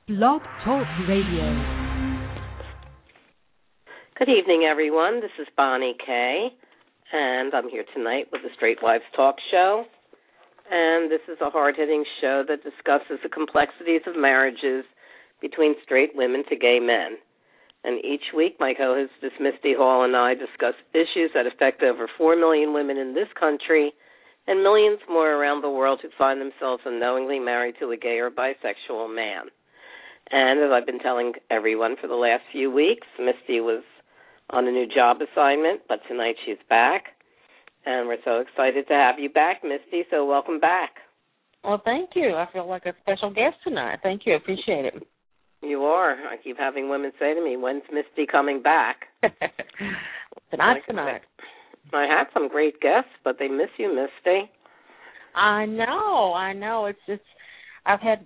Blog Talk Radio. Good evening, everyone. This is Bonnie Kay, and I'm here tonight with the Straight Wives Talk Show. And this is a hard-hitting show that discusses the complexities of marriages between straight women to gay men. And each week, my co-host, Misty Hall, and I discuss issues that affect over 4 million women in this country and millions more around the world who find themselves unknowingly married to a gay or bisexual man. And as I've been telling everyone for the last few weeks, Misty was on a new job assignment, but tonight she's back. And we're so excited to have you back, Misty, so welcome back. Well, thank you. I feel like a special guest tonight. Thank you. I appreciate it. You are. I keep having women say to me, when's Misty coming back? Tonight. I had some great guests, but they miss you, Misty. I know. It's just, I've had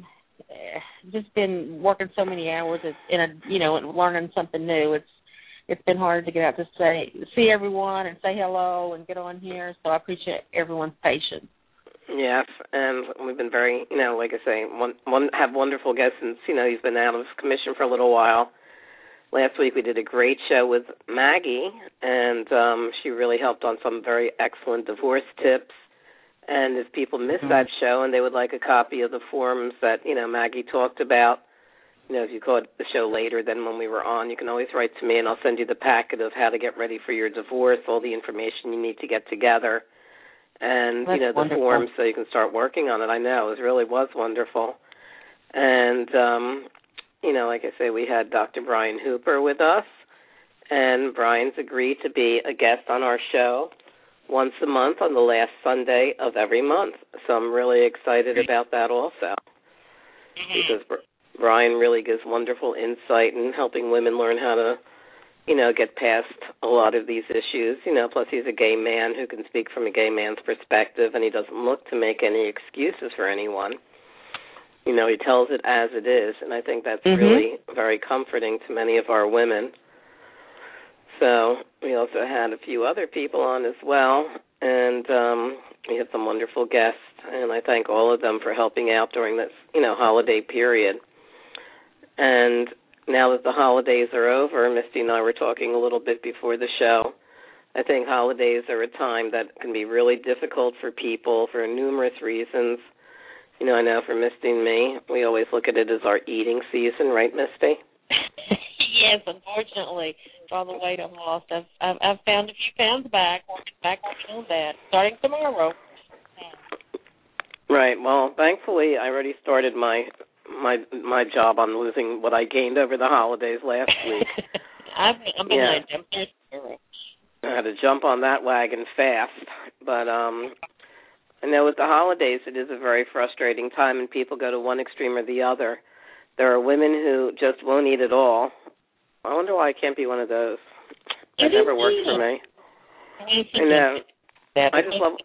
just been working so many hours and learning something new. It's been hard to get out to see everyone and say hello and get on here. So I appreciate everyone's patience. Yes, and we've been very, like I say, have wonderful guests since, he's been out of commission for a little while. Last week we did a great show with Maggie, and she really helped on some very excellent divorce tips. And if people missed that show and they would like a copy of the forums that, Maggie talked about, if you caught the show later than when we were on, you can always write to me and I'll send you the packet of how to get ready for your divorce, all the information you need to get together, and, the forums so you can start working on it. I know, it really was wonderful. And, like I say, we had Dr. Brian Hooper with us, and Brian's agreed to be a guest on our show once a month on the last Sunday of every month. So I'm really excited about that also, because Brian really gives wonderful insight in helping women learn how to, get past a lot of these issues. Plus he's a gay man who can speak from a gay man's perspective, and he doesn't look to make any excuses for anyone. He tells it as it is, and I think that's really very comforting to many of our women. So we also had a few other people on as well, and we had some wonderful guests, and I thank all of them for helping out during this, holiday period. And now that the holidays are over, Misty and I were talking a little bit before the show, I think holidays are a time that can be really difficult for people for numerous reasons. I know for Misty and me, we always look at it as our eating season, right, Misty? Yes, unfortunately, for all the weight I've lost, I've found a few pounds back working on that, starting tomorrow. Right. Well, thankfully, I already started my job on losing what I gained over the holidays last week. I'm behind. I had to jump on that wagon fast, but I know with the holidays, it is a very frustrating time, and people go to one extreme or the other. There are women who just won't eat at all. I wonder why I can't be one of those. That never worked for me. I know. I just love,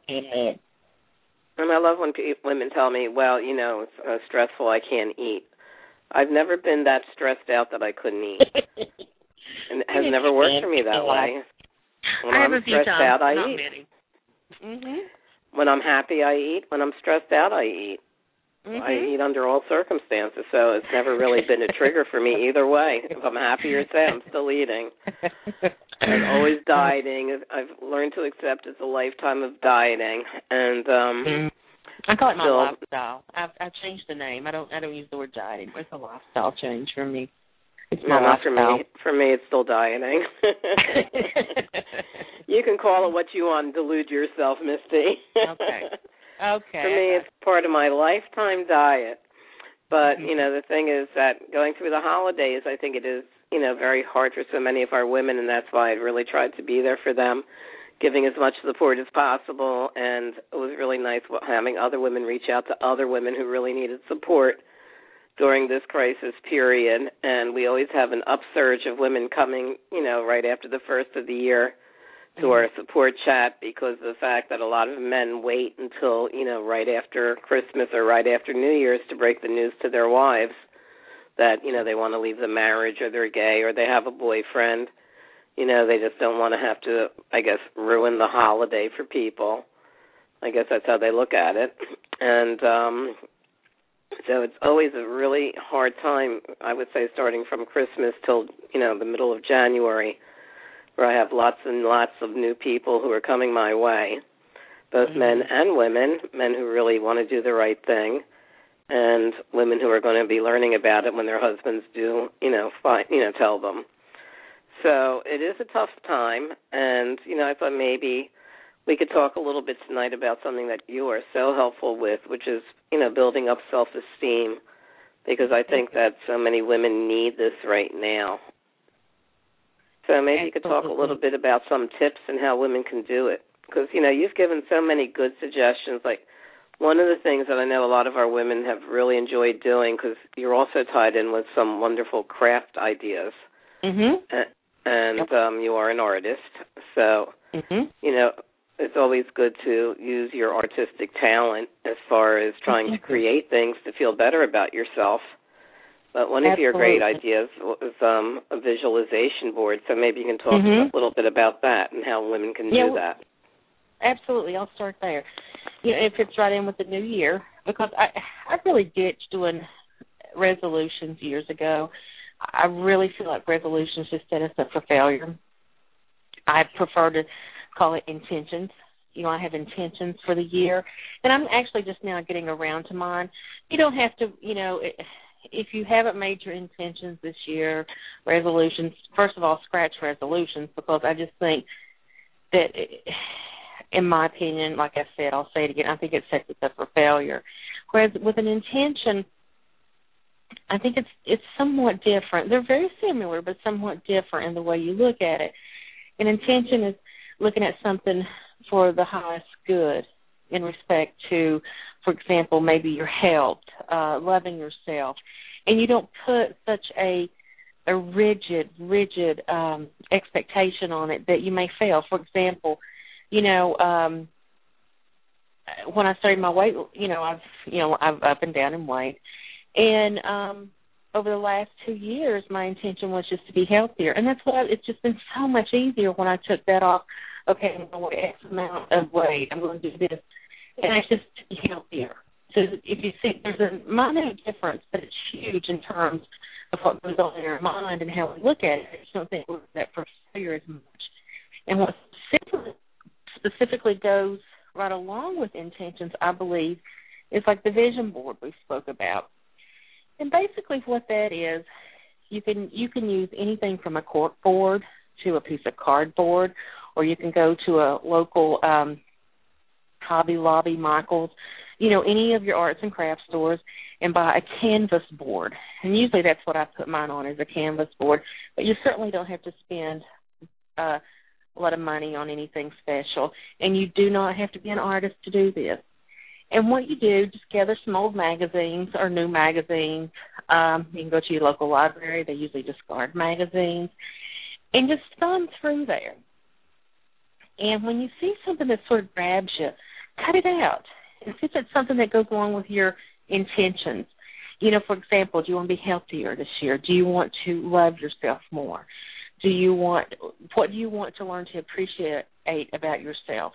and I love when women tell me, well, it's stressful, I can't eat. I've never been that stressed out that I couldn't eat. And it has never worked for me that way. When I'm stressed out, I eat. When I'm happy, I eat. When I'm stressed out, I eat. I eat under all circumstances, so it's never really been a trigger for me either way. If I'm happy or sad, I'm still eating. I'm always dieting. I've learned to accept it's a lifetime of dieting, and I call it my lifestyle. I've changed the name. I don't use the word dieting. It's a lifestyle change for me. It's my lifestyle. For me, it's still dieting. You can call it what you want and delude yourself, Misty. Okay. For me, it's part of my lifetime diet. But, the thing is that going through the holidays, I think it is, very hard for so many of our women, and that's why I really tried to be there for them, giving as much support as possible. And it was really nice having other women reach out to other women who really needed support during this crisis period. And we always have an upsurge of women coming, right after the first of the year to our support chat, because of the fact that a lot of men wait until, right after Christmas or right after New Year's to break the news to their wives that, they want to leave the marriage, or they're gay, or they have a boyfriend. They just don't want to have to, I guess, ruin the holiday for people. I guess that's how they look at it. And So it's always a really hard time, I would say, starting from Christmas till, the middle of January, where I have lots and lots of new people who are coming my way, both men and women, men who really want to do the right thing, and women who are going to be learning about it when their husbands do, tell them. So it is a tough time, and, I thought maybe we could talk a little bit tonight about something that you are so helpful with, which is, building up self-esteem, because I think that so many women need this right now. So maybe you could talk a little bit about some tips and how women can do it, because, you've given so many good suggestions. Like, one of the things that I know a lot of our women have really enjoyed doing, because you're also tied in with some wonderful craft ideas, and you are an artist, so, it's always good to use your artistic talent as far as trying to create things to feel better about yourself. But one of your great ideas was a visualization board, so maybe you can talk a little bit about that and how women can do that. Absolutely. I'll start there. It fits right in with the new year, because I really ditched doing resolutions years ago. I really feel like resolutions just set us up for failure. I prefer to call it intentions. I have intentions for the year, and I'm actually just now getting around to mine. You don't have to, if you haven't made your intentions this year, resolutions, first of all, scratch resolutions, because I just think that, in my opinion, like I said, I'll say it again, I think it sets us up for failure. Whereas with an intention, I think it's somewhat different. They're very similar, but somewhat different in the way you look at it. An intention is looking at something for the highest good in respect to, for example, maybe your health, loving yourself, and you don't put such a rigid expectation on it that you may fail. For example, when I started my weight, I've up and down in weight, and over the last 2 years, my intention was just to be healthier, and that's what it's just been so much easier when I took that off. Okay, I'm going to weigh X amount of weight. I'm going to do this, and it's just to be healthier. So if you see, there's a minute difference, but it's huge in terms of what goes on in our mind and how we look at it. I just don't think we're that for failure as much. And what specifically goes right along with intentions, I believe, is like the vision board we spoke about. And basically what that is, you can use anything from a cork board to a piece of cardboard, or you can go to a local Hobby Lobby, Michael's, any of your arts and crafts stores, and buy a canvas board. And usually that's what I put mine on, is a canvas board. But you certainly don't have to spend a lot of money on anything special, and you do not have to be an artist to do this. And what you do, just gather some old magazines or new magazines. You can go to your local library. They usually discard magazines. And just thumb through there. And when you see something that sort of grabs you, cut it out. And see if it's something that goes along with your intentions. For example, do you want to be healthier this year? Do you want to love yourself more? What do you want to learn to appreciate about yourself?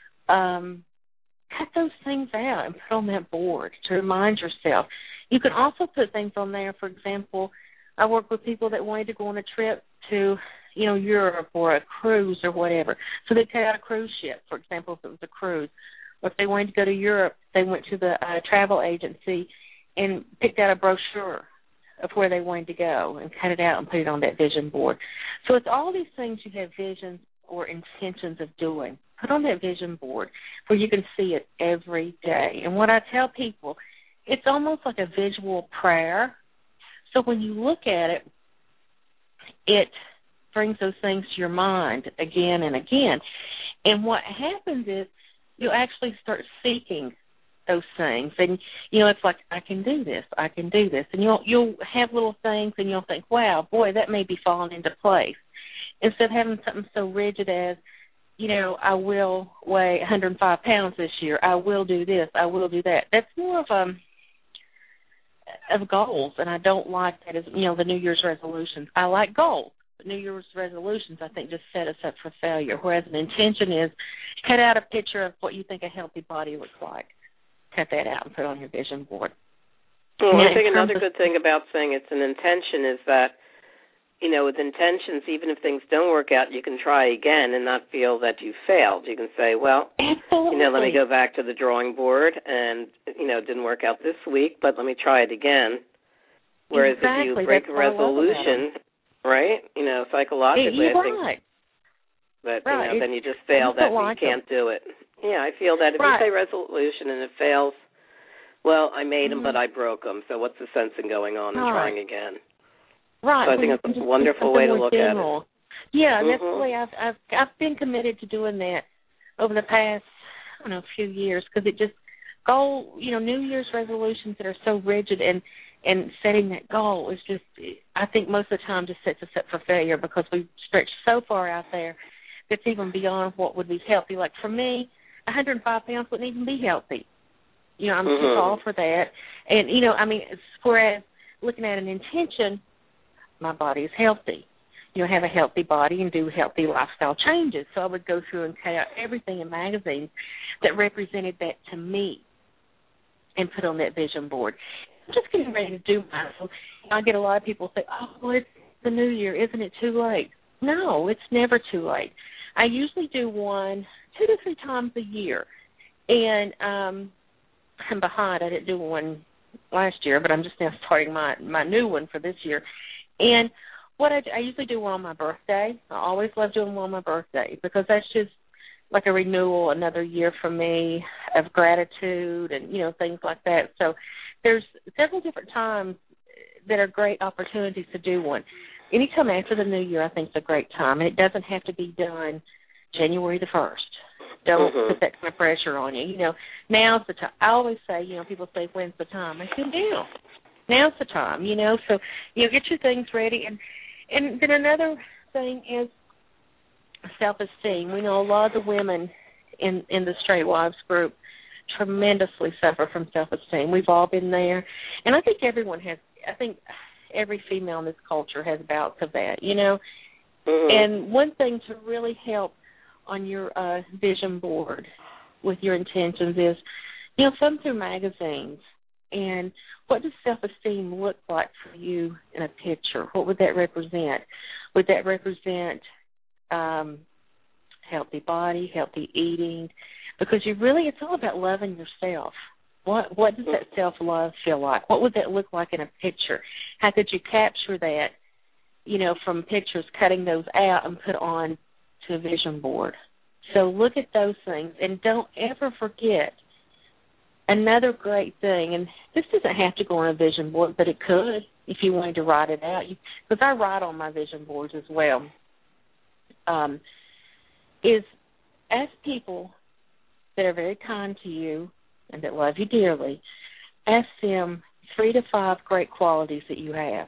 Cut those things out and put on that board to remind yourself. You can also put things on there. For example, I work with people that wanted to go on a trip to, Europe or a cruise or whatever. So they cut out a cruise ship, for example, if it was a cruise. Or if they wanted to go to Europe, they went to the travel agency and picked out a brochure of where they wanted to go and cut it out and put it on that vision board. So it's all these things you have visions or intentions of doing. Put on that vision board where you can see it every day. And what I tell people, it's almost like a visual prayer. So when you look at it, it brings those things to your mind again and again. And what happens is you'll actually start seeking those things. And, it's like, I can do this, I can do this. And you'll have little things and you'll think, wow, boy, that may be falling into place. Instead of having something so rigid as, I will weigh 105 pounds this year. I will do this. I will do that. That's more of goals, and I don't like that as, the New Year's resolutions. I like goals, but New Year's resolutions, I think, just set us up for failure, whereas an intention is cut out a picture of what you think a healthy body looks like. Cut that out and put it on your vision board. Well, I think another good thing about saying it's an intention is that, with intentions, even if things don't work out, you can try again and not feel that you failed. You can say, well, absolutely. Let me go back to the drawing board and, it didn't work out this week, but let me try it again. Whereas if you break a resolution, right, psychologically, I think that, then you just fail that you can't do it. Yeah, I feel that if you say resolution and it fails, well, I made them, but I broke them, so what's the sense in going on and trying again? Right. So I think it's a wonderful way to look at it. Yeah, that's the way I've been committed to doing that over the past, few years, because it just New Year's resolutions that are so rigid and setting that goal is just, I think most of the time just sets us up for failure because we stretch so far out there that's even beyond what would be healthy. Like for me, 105 pounds wouldn't even be healthy. I'm too tall for that. And, whereas looking at an intention, my body is healthy. Have a healthy body and do healthy lifestyle changes. So I would go through and cut out everything in magazines that represented that to me and put on that vision board. I'm just getting ready to do mine. So I get a lot of people say, well, it's the new year. Isn't it too late? No, it's never too late. I usually do one 2 to 3 times a year. And I'm behind. I didn't do one last year, but I'm just now starting my new one for this year. And what I usually do one on my birthday. I always love doing one on my birthday because that's just like a renewal, another year for me of gratitude and, things like that. So there's several different times that are great opportunities to do one. Anytime after the new year, I think is a great time. And it doesn't have to be done January the 1st. Don't put that kind of pressure on you. Now's the time. I always say, people say, when's the time? I say, now. Now's the time, So, get your things ready. And then another thing is self-esteem. We know a lot of the women in the Straight Wives group tremendously suffer from self-esteem. We've all been there. And I think every female in this culture has bouts of that, And one thing to really help on your vision board with your intentions is, thumb through magazines. And what does self-esteem look like for you in a picture? What would that represent? Would that represent healthy body, healthy eating? Because it's all about loving yourself. What does that self-love feel like? What would that look like in a picture? How could you capture that, from pictures, cutting those out and put on to a vision board? So look at those things, and don't ever forget another great thing, and this doesn't have to go on a vision board, but it could if you wanted to write it out, because I write on my vision boards as well, is ask people that are very kind to you and that love you dearly, ask them 3 to 5 great qualities that you have.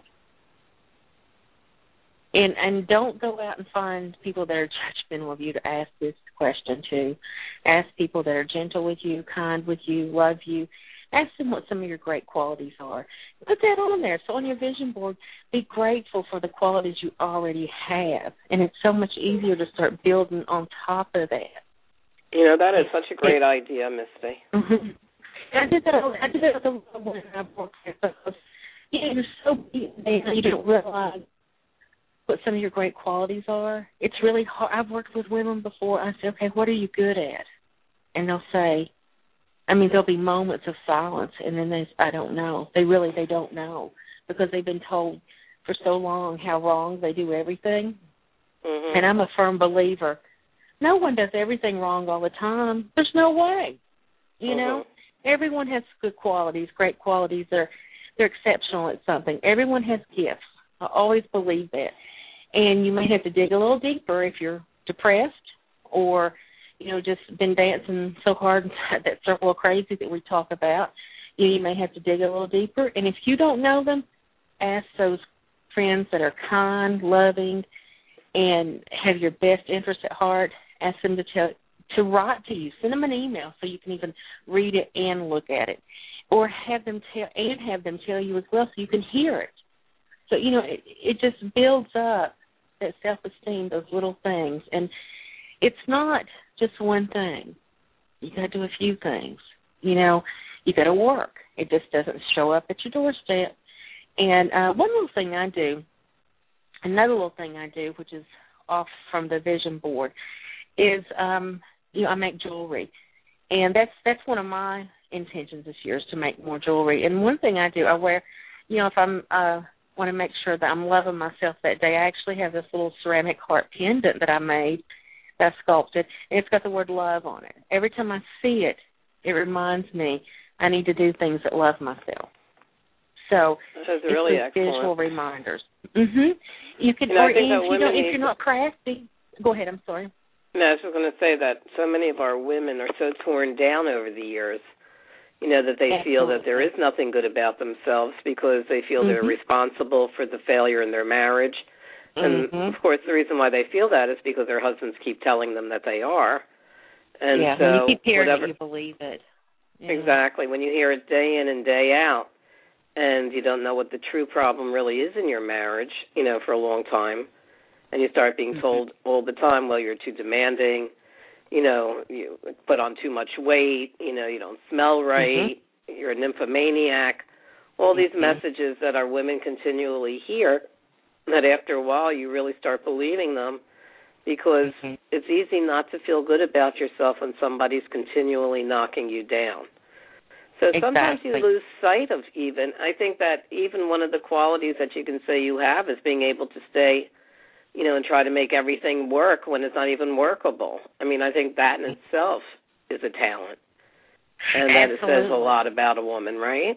And don't go out and find people that are judgmental of you to ask this question to. Ask people that are gentle with you, kind with you, love you. Ask them what some of your great qualities are. Put that on there. So on your vision board, be grateful for the qualities you already have. And it's so much easier to start building on top of that. That is such a great idea, Misty. Mm-hmm. I did that with a lot of women I've worked with because, you're so beaten down, you don't realize what some of your great qualities are. It's really hard. I've worked with women before. I say, okay, what are you good at? And they'll say, there'll be moments of silence, and then I don't know. They don't know because they've been told for so long how wrong they do everything. Mm-hmm. And I'm a firm believer. No one does everything wrong all the time. There's no way. Everyone has good qualities, great qualities. They're exceptional at something. Everyone has gifts. I always believe that. And you may have to dig a little deeper if you're depressed or, just been dancing so hard inside that circle of crazy that we talk about. You may have to dig a little deeper. And if you don't know them, ask those friends that are kind, loving, and have your best interest at heart. Ask them to write to you. Send them an email so you can even read it and look at it. Or have them tell you as well so you can hear it. So, it just builds up that self-esteem, those little things. And it's not just one thing. You got to do a few things. You go to work. It just doesn't show up at your doorstep. And one little thing I do, another little thing I do, which is off from the vision board, is I make jewelry. And that's one of my intentions this year, is to make more jewelry. And one thing I do, I wear, if I'm want to make sure that I'm loving myself that day, I actually have this little ceramic heart pendant that I made, that I sculpted, and it's got the word love on it. Every time I see it, it reminds me I need to do things that love myself. So it's really excellent. Visual reminders. Mhm. You can, or if you're not crafty, go ahead. I'm sorry. No, I was just going to say that so many of our women are so torn down over the years, that they feel that there is nothing good about themselves because they feel they're responsible for the failure in their marriage. And, of course, the reason why they feel that is because their husbands keep telling them that they are. And so when you keep hearing it, you believe it. Yeah. Exactly. When you hear it day in and day out and you don't know what the true problem really is in your marriage, for a long time, and you start being told all the time, well, you're too demanding, you put on too much weight, you don't smell right, you're a nymphomaniac, all these messages that our women continually hear, that after a while you really start believing them because it's easy not to feel good about yourself when somebody's continually knocking you down. So sometimes you lose sight of I think that even one of the qualities that you can say you have is being able to stay and try to make everything work when it's not even workable. I mean, I think that in itself is a talent. And that it says a lot about a woman, right?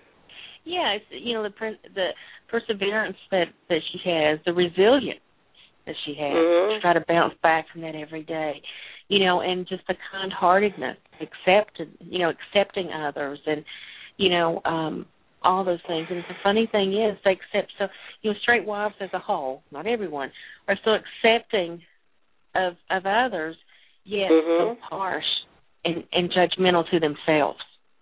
Yeah, it's, the perseverance that she has, the resilience that she has, to try to bounce back from that every day, and just the kind-heartedness, accepting others and, all those things. And the funny thing is they accept, so, straight wives as a whole, not everyone, are so accepting of others, yet so harsh and judgmental to themselves.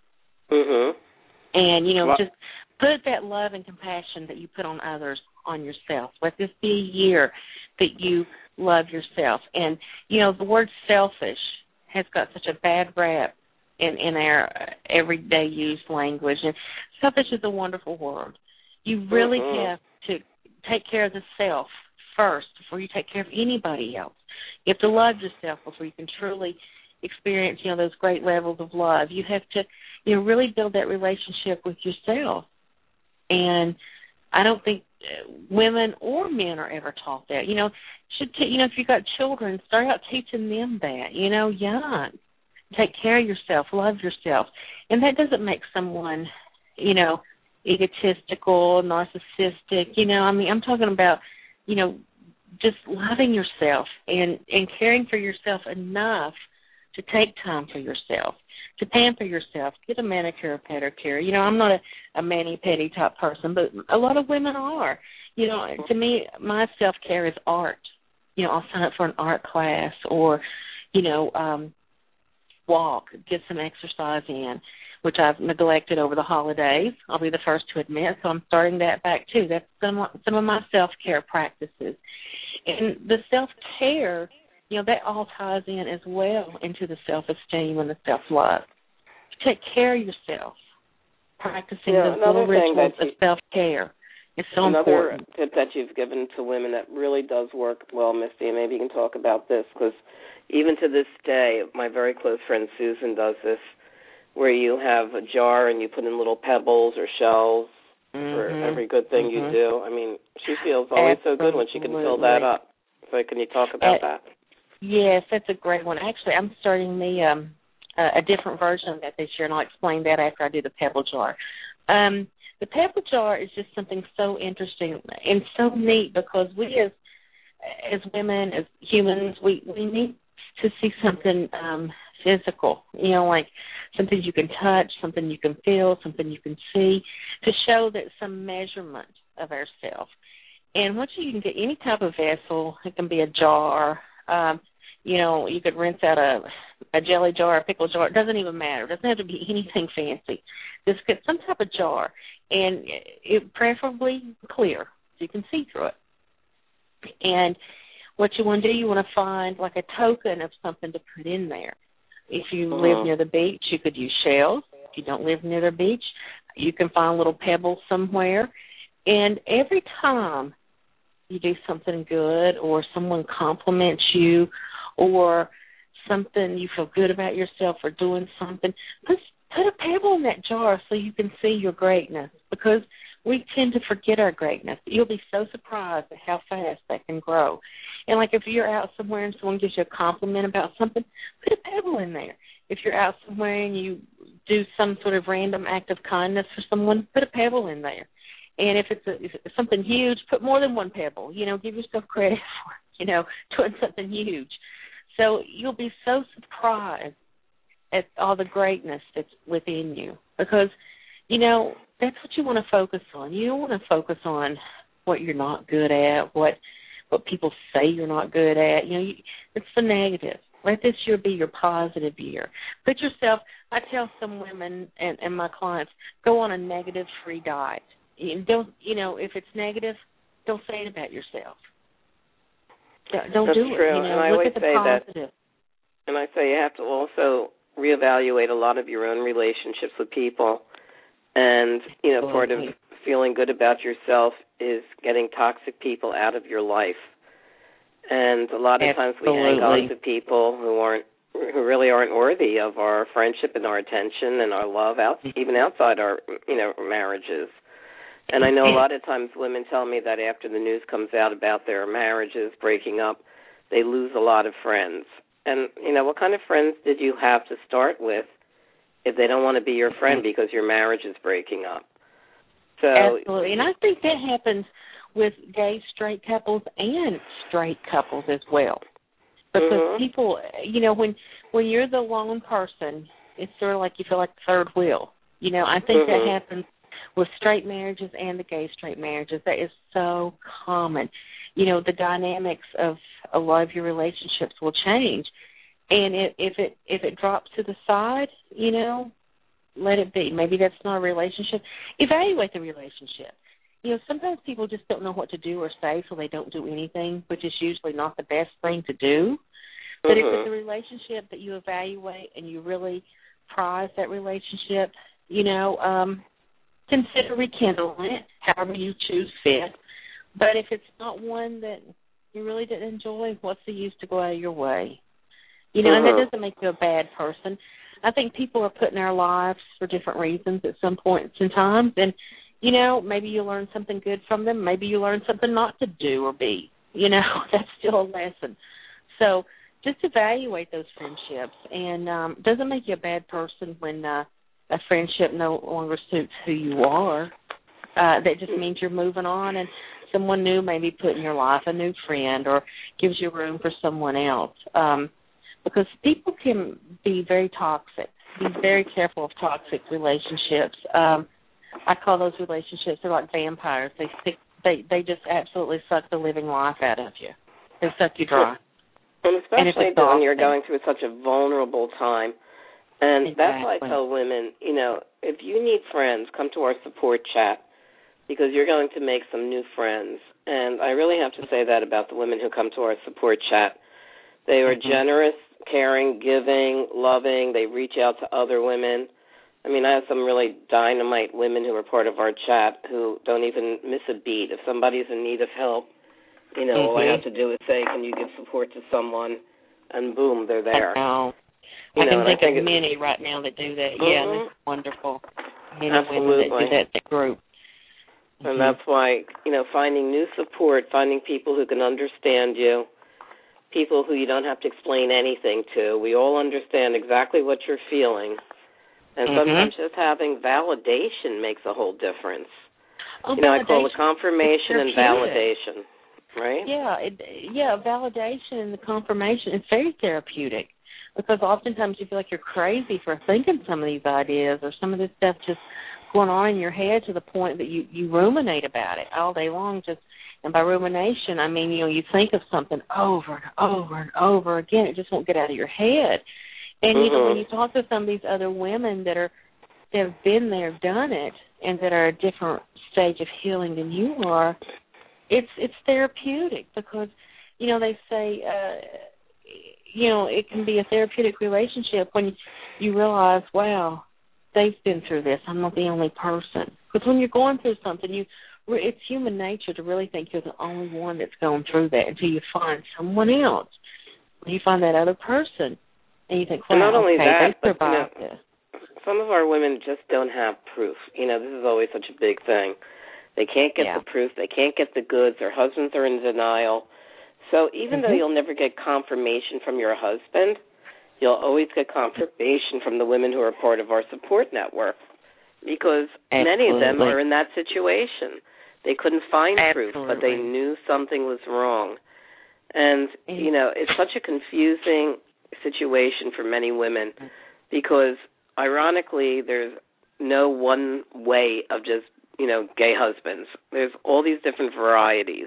And, just put that love and compassion that you put on others on yourself. Let this be a year that you love yourself. And, the word selfish has got such a bad rap in our everyday used language. And selfish is a wonderful word. You really have to take care of the self first before you take care of anybody else. You have to love yourself before you can truly experience, those great levels of love. You have to, really build that relationship with yourself. And I don't think women or men are ever taught that. If you've got children, start out teaching them that, young. Take care of yourself, love yourself. And that doesn't make someone, egotistical, narcissistic. I'm talking about, just loving yourself and caring for yourself enough to take time for yourself, to pamper yourself, get a manicure or pedicure. I'm not a mani-pedi type person, but a lot of women are. To me, my self-care is art. I'll sign up for an art class or, walk, get some exercise in, which I've neglected over the holidays. I'll be the first to admit, so I'm starting that back too. That's some of my self-care practices. And the self-care, that all ties in as well into the self-esteem and the self-love. Take care of yourself, practicing those little rituals of self-care. It's so important. Another tip that you've given to women that really does work well, Misty, and maybe you can talk about this, because even to this day, my very close friend Susan does this, where you have a jar and you put in little pebbles or shells for every good thing you do. I mean, she feels always so good when she can fill that up. So can you talk about that? Yes, that's a great one. Actually, I'm starting a different version of that this year, and I'll explain that after I do the pebble jar. The pebble jar is just something so interesting and so neat because we as women, as humans, we need to see something physical, like something you can touch, something you can feel, something you can see, to show that some measurement of ourselves. And once you can get any type of vessel, it can be a jar, you could rinse out a jelly jar, a pickle jar. It doesn't even matter. It doesn't have to be anything fancy. Just get some type of jar, and it preferably clear so you can see through it. And what you want to do, you want to find like a token of something to put in there. If you live near the beach, you could use shells. If you don't live near the beach, you can find a little pebble somewhere. And every time you do something good or someone compliments you or something you feel good about yourself for doing something, put a pebble in that jar so you can see your greatness, because we tend to forget our greatness. You'll be so surprised at how fast that can grow. And like if you're out somewhere and someone gives you a compliment about something, put a pebble in there. If you're out somewhere and you do some sort of random act of kindness for someone, put a pebble in there. And if it's something huge, put more than one pebble. Give yourself credit for, doing something huge. So you'll be so surprised at all the greatness that's within you, because, that's what you want to focus on. You don't want to focus on what you're not good at, what people say you're not good at. It's the negative. Let this year be your positive year. I tell some women and my clients, go on a negative-free diet. Don't, if it's negative, don't say it about yourself. Don't That's do true. it. And I look always at the say positive. And I say you have to also reevaluate a lot of your own relationships with people. And, part of feeling good about yourself is getting toxic people out of your life. And a lot of times we hang on to people who really aren't worthy of our friendship and our attention and our love, even outside our, marriages. And I know a lot of times women tell me that after the news comes out about their marriages breaking up, they lose a lot of friends. And, what kind of friends did you have to start with if they don't want to be your friend because your marriage is breaking up? So, absolutely. And I think that happens with gay straight couples and straight couples as well. Because people, when you're the lone person, it's sort of like you feel like the third wheel. I think that happens with straight marriages and the gay straight marriages. That is so common. The dynamics of a lot of your relationships will change. And if it drops to the side, let it be. Maybe that's not a relationship. Evaluate the relationship. Sometimes people just don't know what to do or say, so they don't do anything, which is usually not the best thing to do. But if it's a relationship that you evaluate and you really prize that relationship, consider rekindling it, however you choose fit. But if it's not one that you really didn't enjoy, what's the use to go out of your way? And that doesn't make you a bad person. I think people are put in our lives for different reasons at some points in time. And, maybe you learn something good from them. Maybe you learn something not to do or be. That's still a lesson. So just evaluate those friendships. And it doesn't make you a bad person when a friendship no longer suits who you are. That just means you're moving on, and someone new may be put in your life, a new friend, or gives you room for someone else. Because people can be very toxic. Be very careful of toxic relationships. I call those relationships, they're like vampires. They just absolutely suck the living life out of you. They suck you dry. And especially when you're going through such a vulnerable time. And that's why I tell women, if you need friends, come to our support chat, because you're going to make some new friends. And I really have to say that about the women who come to our support chat. They are generous, caring, giving, loving. They reach out to other women. I mean, I have some really dynamite women who are part of our chat who don't even miss a beat. If somebody's in need of help, all I have to do is say, can you give support to someone? And boom, they're there. I can think of many right now that do that. Yeah, that's wonderful. Many women that do that group. And that's why, finding new support, finding people who can understand you, people who you don't have to explain anything to. We all understand exactly what you're feeling. And sometimes just having validation makes a whole difference. I call it confirmation and validation, right? Yeah, validation and the confirmation is very therapeutic, because oftentimes you feel like you're crazy for thinking some of these ideas, or some of this stuff just going on in your head to the point that you ruminate about it all day long. And by rumination, I mean, you think of something over and over and over again. It just won't get out of your head. And, when you talk to some of these other women that have been there, done it, and that are at a different stage of healing than you are, it's therapeutic, because, they say, it can be a therapeutic relationship when you realize, wow, they've been through this. I'm not the only person. Because when you're going through something, it's human nature to really think you're the only one that's going through that until you find someone else. When you find that other person, and you think, well, not only okay, that, they survived this. Some of our women just don't have proof. This is always such a big thing. They can't get the proof. They can't get the goods. Their husbands are in denial. So even though you'll never get confirmation from your husband, you'll always get confirmation from the women who are part of our support network, because many of them are in that situation. They couldn't find proof, but they knew something was wrong. And, it's such a confusing situation for many women, because ironically, there's no one way of just, gay husbands. There's all these different varieties.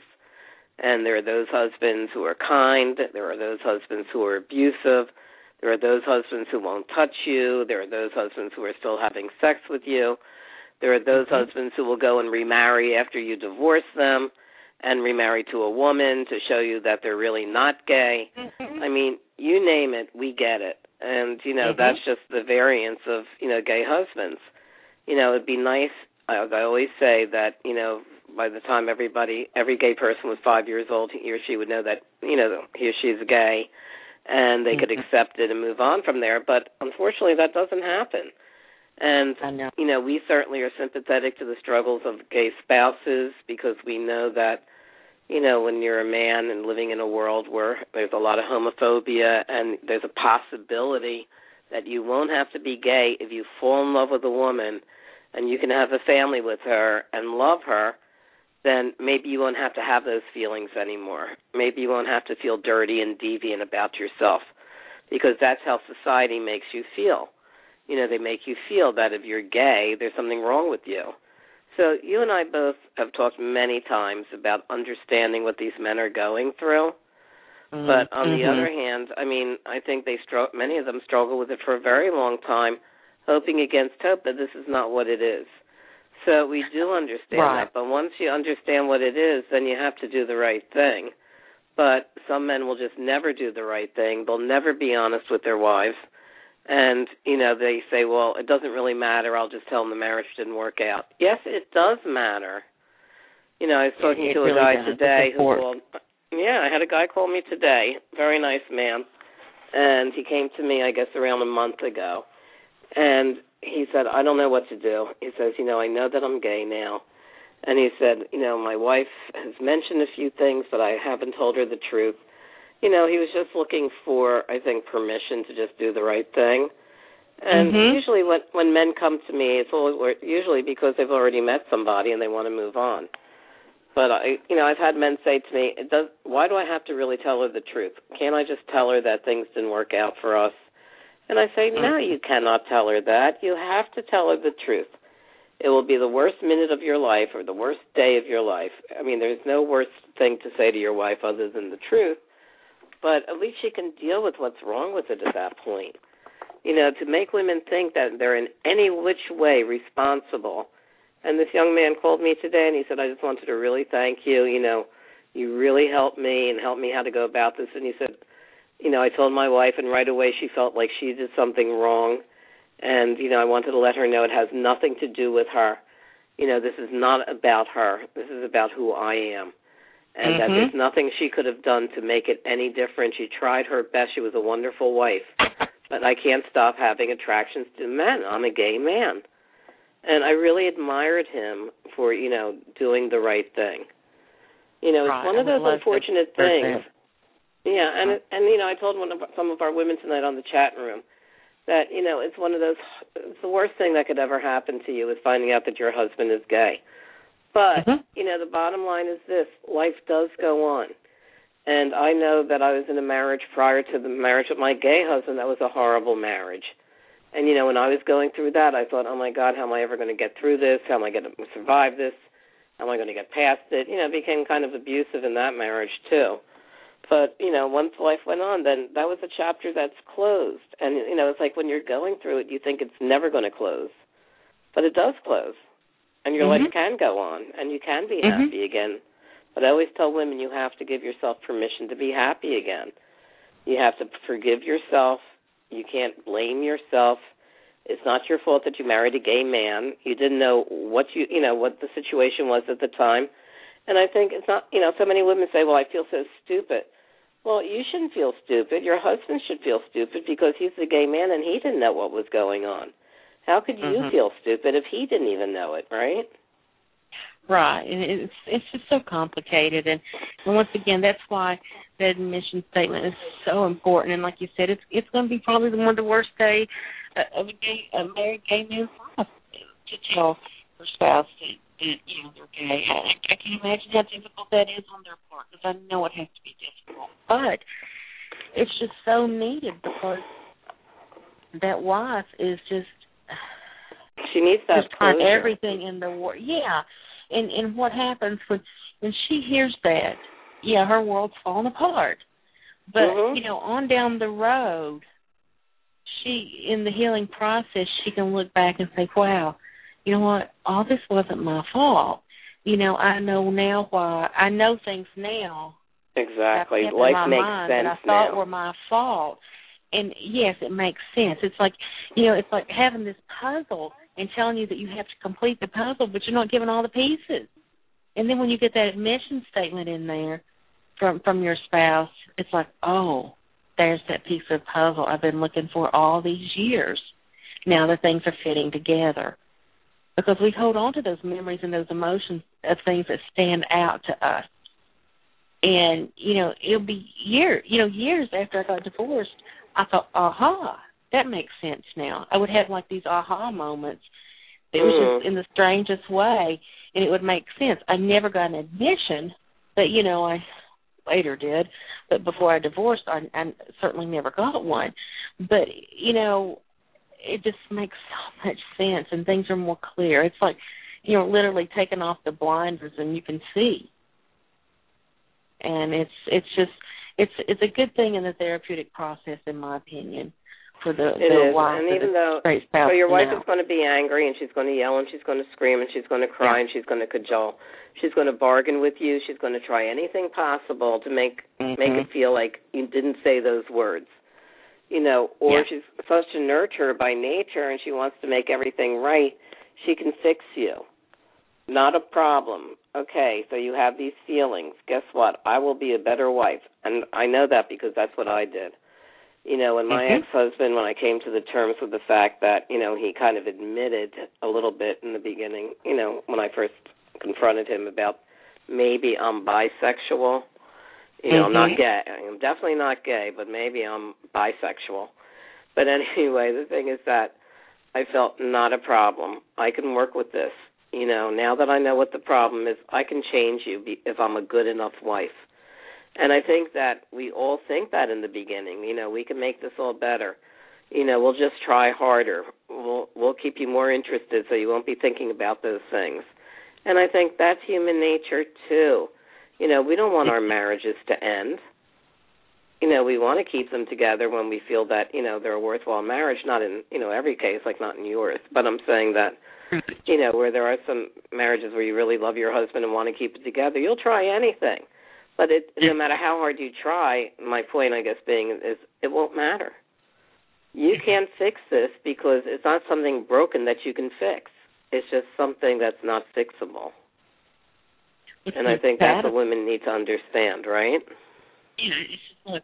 And there are those husbands who are kind. There are those husbands who are abusive. There are those husbands who won't touch you. There are those husbands who are still having sex with you. There are those husbands who will go and remarry after you divorce them and remarry to a woman to show you that they're really not gay. I mean, you name it, we get it. And, that's just the variance of, gay husbands. It'd be nice, I always say that, by the time every gay person was 5 years old, he or she would know that, he or she is gay, and they could accept it and move on from there. But unfortunately, that doesn't happen. And, we certainly are sympathetic to the struggles of gay spouses, because we know that, when you're a man and living in a world where there's a lot of homophobia and there's a possibility that you won't have to be gay if you fall in love with a woman and you can have a family with her and love her, then maybe you won't have to have those feelings anymore. Maybe you won't have to feel dirty and deviant about yourself, because that's how society makes you feel. They make you feel that if you're gay, there's something wrong with you. So you and I both have talked many times about understanding what these men are going through. But on the other hand, I think many of them struggle with it for a very long time, hoping against hope that this is not what it is. So we do understand that. But once you understand what it is, then you have to do the right thing. But some men will just never do the right thing. They'll never be honest with their wives. And, they say, well, it doesn't really matter. I'll just tell them the marriage didn't work out. Yes, it does matter. I was talking to a guy today who called. Yeah, I had a guy call me today, very nice man. And he came to me, I guess, around a month ago. And he said, I don't know what to do. He says, I know that I'm gay now. And he said, my wife has mentioned a few things, but I haven't told her the truth. He was just looking for, I think, permission to just do the right thing. And usually when men come to me, it's usually because they've already met somebody and they want to move on. But, I've had men say to me, why do I have to really tell her the truth? Can't I just tell her that things didn't work out for us? And I say, no, you cannot tell her that. You have to tell her the truth. It will be the worst minute of your life or the worst day of your life. There's no worse thing to say to your wife other than the truth. But at least she can deal with what's wrong with it at that point. To make women think that they're in any which way responsible. And this young man called me today, and he said, I just wanted to really thank you. You really helped me and helped me how to go about this. And he said, I told my wife, and right away she felt like she did something wrong. And, I wanted to let her know it has nothing to do with her. This is not about her. This is about who I am. And that there's nothing she could have done to make it any different. She tried her best. She was a wonderful wife. But I can't stop having attractions to men. I'm a gay man. And I really admired him for, doing the right thing. It's one of those unfortunate things. Yeah, and I told some of our women tonight on the chat room that, it's one of those, it's the worst thing that could ever happen to you is finding out that your husband is gay. But, the bottom line is this, life does go on. And I know that I was in a marriage prior to the marriage with my gay husband that was a horrible marriage. And, when I was going through that, I thought, oh, my God, how am I ever going to get through this? How am I going to survive this? How am I going to get past it? It became kind of abusive in that marriage, too. But, once life went on, then that was a chapter that's closed. And, it's like when you're going through it, you think it's never going to close. But it does close. And your life can go on, and you can be happy again. But I always tell women you have to give yourself permission to be happy again. You have to forgive yourself. You can't blame yourself. It's not your fault that you married a gay man. You didn't know what what the situation was at the time. And I think it's not, so many women say, well, I feel so stupid. Well, you shouldn't feel stupid. Your husband should feel stupid because he's a gay man and he didn't know what was going on. How could you feel stupid if he didn't even know it, right? Right. And it's just so complicated. And once again, that's why the admission statement is so important. And like you said, it's going to be probably one of the worst days of a married gay man's life to tell their spouse that they're gay. I can't imagine how difficult that is on their part, because I know it has to be difficult. But it's just so needed, because that wife is just, she needs that closure. Everything in the world. Yeah. And what happens when she hears that, her world's falling apart. But, on down the road, she, in the healing process, she can look back and say, wow, you know what, all this wasn't my fault. I know now why. I know things now. Exactly. Life makes sense that I thought were my fault. And, yes, it makes sense. It's like, it's like having this puzzle and telling you that you have to complete the puzzle, but you're not given all the pieces. And then when you get that admission statement in there from your spouse, it's like, oh, there's that piece of puzzle I've been looking for all these years. Now the things are fitting together. Because we hold on to those memories and those emotions of things that stand out to us. And, it'll be years after I got divorced, I thought, aha, that makes sense now. I would have like these aha moments. It was just in the strangest way, and it would make sense. I never got an admission, but, I later did. But before I divorced, I certainly never got one. But, it just makes so much sense, and things are more clear. It's like, literally taking off the blinders and you can see. And it's a good thing in the therapeutic process, in my opinion, for the wife. And even though your wife is going to be angry, and she's going to yell, and she's going to scream, and she's going to cry, and she's going to cajole, she's going to bargain with you, she's going to try anything possible to make it feel like you didn't say those words. Or she's such a nurturer by nature, and she wants to make everything right. She can fix you. Not a problem. Okay, so you have these feelings. Guess what? I will be a better wife. And I know that because that's what I did. And my ex-husband, when I came to the terms with the fact that, he kind of admitted a little bit in the beginning, when I first confronted him about maybe I'm bisexual. I'm not gay. I'm definitely not gay, but maybe I'm bisexual. But anyway, the thing is that I felt not a problem. I can work with this. Now that I know what the problem is, I can change you if I'm a good enough wife. And I think that we all think that in the beginning. We can make this all better. We'll just try harder. We'll keep you more interested so you won't be thinking about those things. And I think that's human nature, too. We don't want our marriages to end. We want to keep them together when we feel that, they're a worthwhile marriage, not in, every case, like not in yours. But I'm saying that, where there are some marriages where you really love your husband and want to keep it together, you'll try anything. But no matter how hard you try, my point, I guess, being is it won't matter. You can't fix this because it's not something broken that you can fix. It's just something that's not fixable. And I think that's what women need to understand, right? Yeah,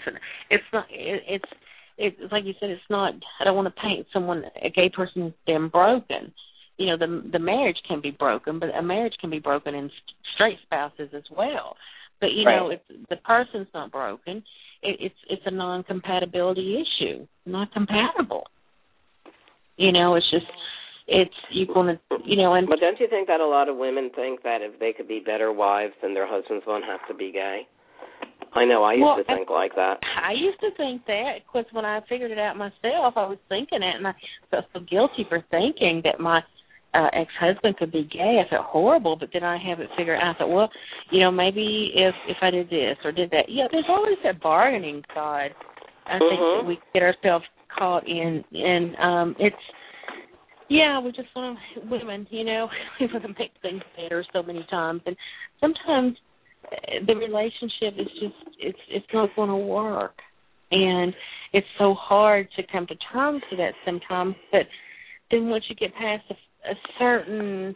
it's like you said, it's not, I don't want to paint someone, a gay person, them broken. The marriage can be broken, but a marriage can be broken in straight spouses as well. But, if the person's not broken, it's a non-compatibility issue, not compatible. It's just, you're going to, and... But don't you think that a lot of women think that if they could be better wives, then their husbands won't have to be gay? I know I used to think like that. I used to think that, because when I figured it out myself, I was thinking it, and I felt so guilty for thinking that my ex-husband could be gay. I felt horrible, but then I have it figured out. I thought, well, maybe if I did this or did that. Yeah, there's always that bargaining side. I think that we get ourselves caught in, and it's, we just want to, women, we want to make things better so many times, and sometimes the relationship is just, it's not going to work. And it's so hard to come to terms with that sometimes, but then once you get past a certain,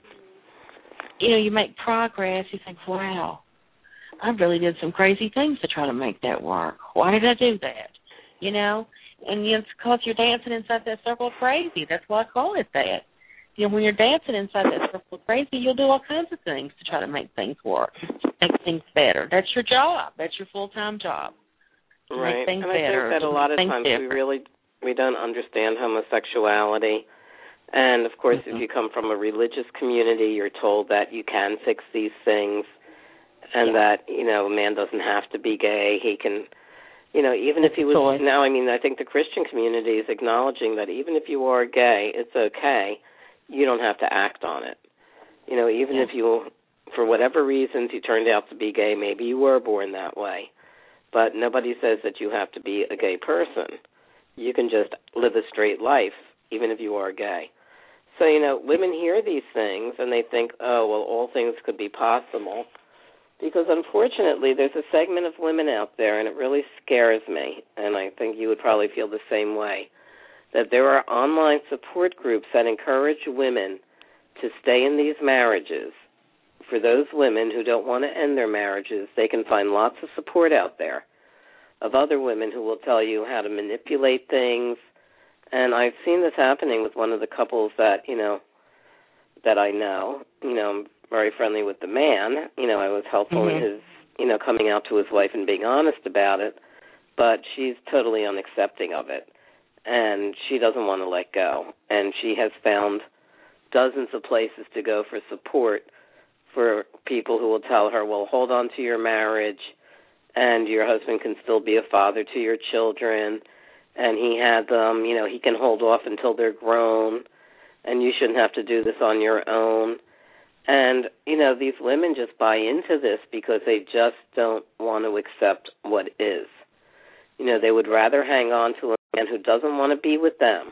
you make progress, you think, wow, I really did some crazy things to try to make that work. Why did I do that? And it's because you're dancing inside that circle of crazy. That's why I call it that. When you're dancing inside that circle of crazy, you'll do all kinds of things to try to make things work, make things better. That's your job. That's your full-time job. Right. Make things and I better. think that a lot of times we don't understand homosexuality. And, of course, if you come from a religious community, you're told that you can fix these things and that, a man doesn't have to be gay. He can, even if he was, now, I think the Christian community is acknowledging that even if you are gay, it's okay. You don't have to act on it. Even if you, for whatever reasons, you turned out to be gay, maybe you were born that way. But nobody says that you have to be a gay person. You can just live a straight life, even if you are gay. So, women hear these things and they think, oh, well, all things could be possible. Because, unfortunately, there's a segment of women out there, and it really scares me, and I think you would probably feel the same way, that there are online support groups that encourage women to stay in these marriages. For those women who don't want to end their marriages, they can find lots of support out there of other women who will tell you how to manipulate things. And I've seen this happening with one of the couples that, that I know. I'm very friendly with the man. I was helpful in his, coming out to his wife and being honest about it. But she's totally unaccepting of it. And she doesn't want to let go. And she has found dozens of places to go for support for people who will tell her, well, hold on to your marriage, and your husband can still be a father to your children, and he had them, he can hold off until they're grown, and you shouldn't have to do this on your own. And, these women just buy into this because they just don't want to accept what is. They would rather hang on to a man who doesn't want to be with them,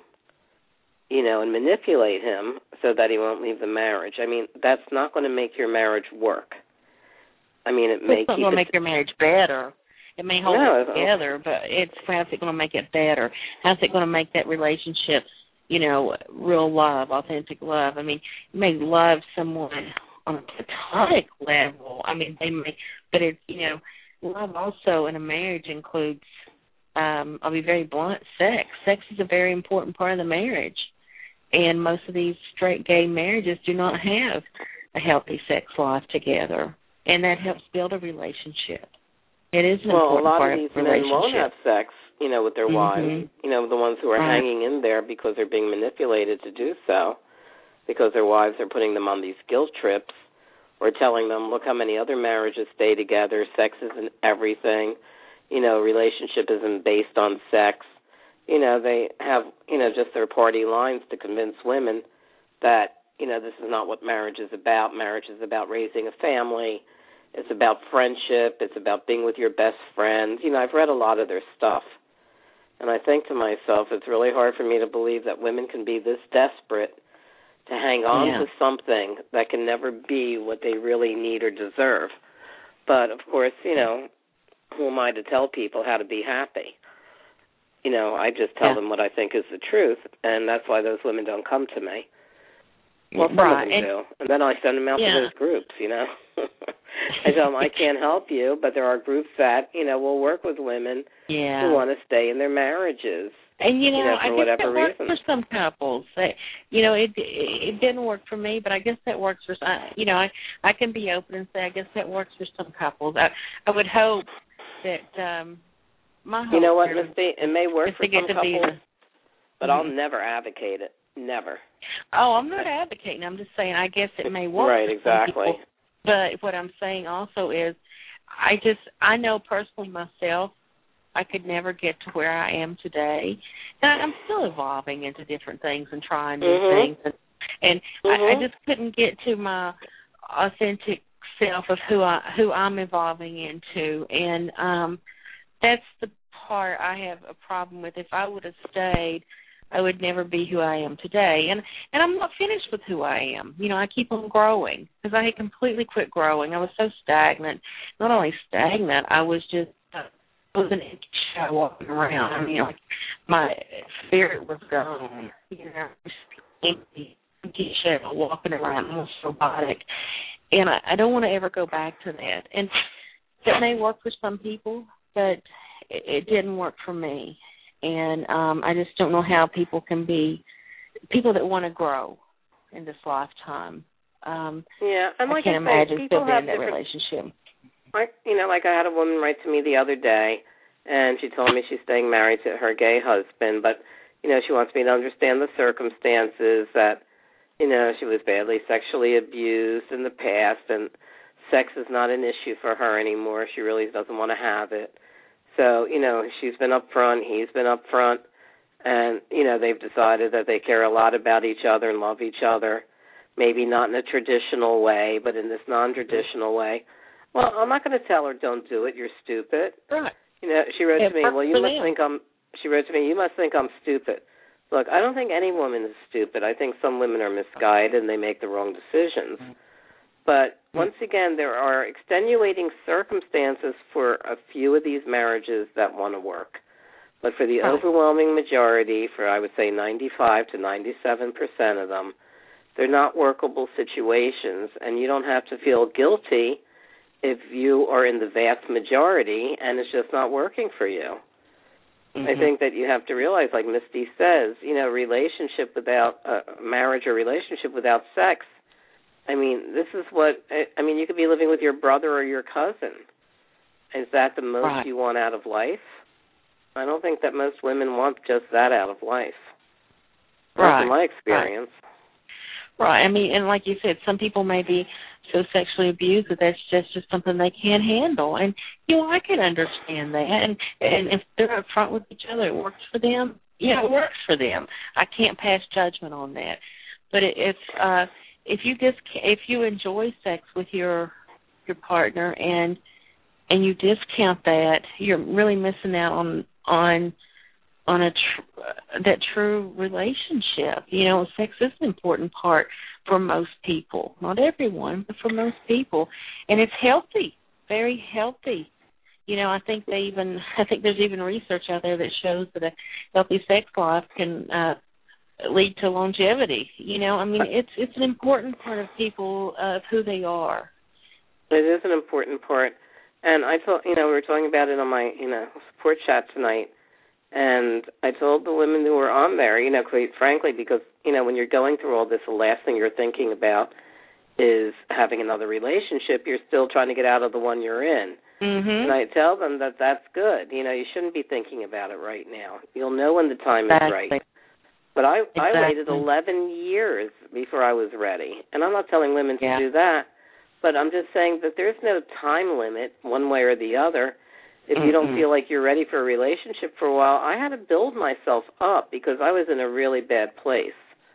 and manipulate him so that he won't leave the marriage. That's not going to make your marriage work. It's not going to make your marriage better. It may hold it together, but how's it going to make it better? How's it going to make that relationship, real love, authentic love? You may love someone on a platonic level. They may, but love also in a marriage includes, I'll be very blunt, sex. Sex is a very important part of the marriage. And most of these straight gay marriages do not have a healthy sex life together. And that helps build a relationship. It is an important part of the relationship. A lot of these men won't have sex, with their wives. The ones who are hanging in there because they're being manipulated to do so, because their wives are putting them on these guilt trips or telling them, look how many other marriages stay together, sex isn't everything, relationship isn't based on sex. They have, just their party lines to convince women that, this is not what marriage is about. Marriage is about raising a family. It's about friendship. It's about being with your best friends. I've read a lot of their stuff. And I think to myself, it's really hard for me to believe that women can be this desperate to hang on to something that can never be what they really need or deserve. But, of course, who am I to tell people how to be happy? I just tell them what I think is the truth, and that's why those women don't come to me. Well, some of them do. And then I send them out to those groups, I tell them I can't help you, but there are groups that, will work with women who want to stay in their marriages. And, for I guess that works for some couples. It didn't work for me, but I guess that works for some. I can be open and say I guess that works for some couples. I would hope that my hope what, Misty? It may work for some couples, but I'll never advocate it. Never. Oh, I'm not advocating. I'm just saying I guess it may work for some people. But what I'm saying also is I know personally myself I could never get to where I am today. And I'm still evolving into different things and trying new things. And I just couldn't get to my authentic self of who I'm evolving into. And that's the part I have a problem with. If I would have stayed, I would never be who I am today. And I'm not finished with who I am. I keep on growing because I had completely quit growing. I was so stagnant. Not only stagnant, I was just was an empty shell walking around. I mean, like, my spirit was gone, you know, empty shell walking around, almost robotic. And I don't want to ever go back to that. And that may work for some people, but it didn't work for me. And I just don't know how people can be people that want to grow in this lifetime. Yeah, and like I can't imagine people still being have in that relationship. Like, you know, like I had a woman write to me the other day, and she told me she's staying married to her gay husband, but, you know, she wants me to understand the circumstances, that, you know, she was badly sexually abused in the past, and sex is not an issue for her anymore. She really doesn't want to have it. So, you know, she's been up front, he's been up front, and, you know, they've decided that they care a lot about each other and love each other, maybe not in a traditional way, but in this non-traditional way. Well, I'm not going to tell her, don't do it, you're stupid. Right. You know, she wrote to me, well, you must think I'm stupid. Look, I don't think any woman is stupid. I think some women are misguided and they make the wrong decisions. But once again, there are extenuating circumstances for a few of these marriages that want to work. But for the overwhelming majority, for I would say 95 to 97% of them, they're not workable situations, and you don't have to feel guilty if you are in the vast majority and it's just not working for you. Mm-hmm. I think that you have to realize, like Misty says, you know, relationship without marriage or relationship without sex, I mean, this is what, I mean, you could be living with your brother or your cousin. Is that the most you want out of life? I don't think that most women want just that out of life. That's in my experience. Right. I mean, and like you said, some people may be so sexually abused that that's just something they can't handle. And, you know, I can understand that. And if they're up front with each other, it works for them. Yeah, it works for them. I can't pass judgment on that. But if you enjoy sex with your partner and you discount that, you're really missing out on that true relationship. You know, sex is an important part for most people. Not everyone, but for most people. And it's healthy, very healthy. You know, I think there's even research out there that shows that a healthy sex life can lead to longevity. You know, I mean, it's an important part of people, of who they are. It is an important part. And we were talking about it on my, support chat tonight. And I told the women who were on there, quite frankly, because, when you're going through all this, the last thing you're thinking about is having another relationship. You're still trying to get out of the one you're in. Mm-hmm. And I tell them that that's good. You shouldn't be thinking about it right now. You'll know when the time is right. But I waited 11 years before I was ready. And I'm not telling women to do that, but I'm just saying that there's no time limit one way or the other. If you don't feel like you're ready for a relationship for a while, I had to build myself up because I was in a really bad place,